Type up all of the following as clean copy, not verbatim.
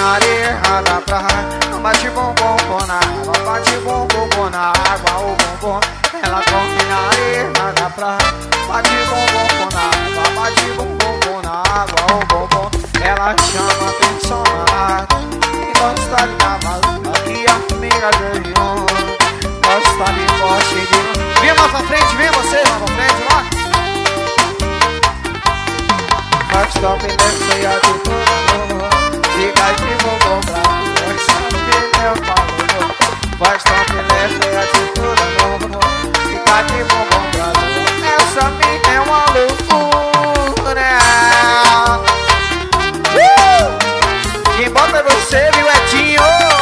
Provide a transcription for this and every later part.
na areia da praia, bate bumbum na água, bate bumbum na água, o bumbum. Ela corre na areia da praia, bate bumbum na água, bate bumbum na água, o bumbum. Ela chama atenção na água e gosta de cavalo, aqui a amiga ganhou. Gosta de poste de... Vem mais pra frente, vem vocês mais pra frente lá. Faz top e desce a de tudo, fica de bumbum pra essa pneu falou. Faz top e desce a de tudo, fica de bumbum pra essa mina é uma loucura. Quem bota é você, viu, Edinho?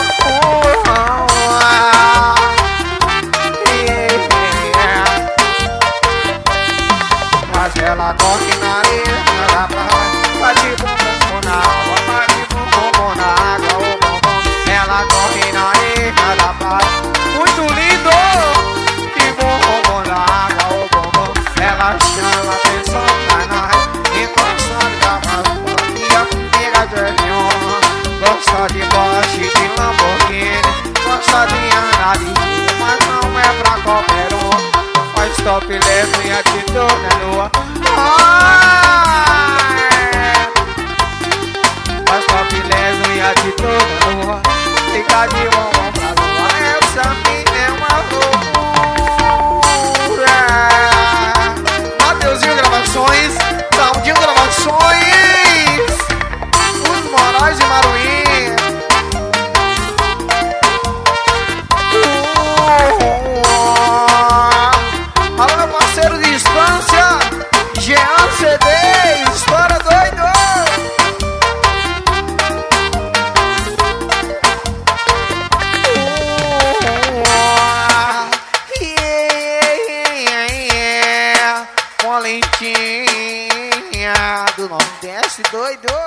Mas ela corre na areia da praia, bate bumbum na água, bate bumbum na água, o bumbum. Ela corre na areia da praia, muito lindo, de bumbum na água, o bumbum. Ela chama atenção na nave, encosta de cavalo, e a amiga de Leon. Gosta de Porsche, de Lamborghini, gosta de Anari, mas não é pra qualquer um. Faz stop, leve e atitude na lua. Faz stop, leve e atitude na lua. Fica de bumbum pra lua. Essa mina é uma loucura. Mateuzinho Gravações, Claudinho Gravações, os Moraes de Maruí. Alô, meu parceiro de distância, Jean CD, história doido. Com a lentinha do Nordeste doido.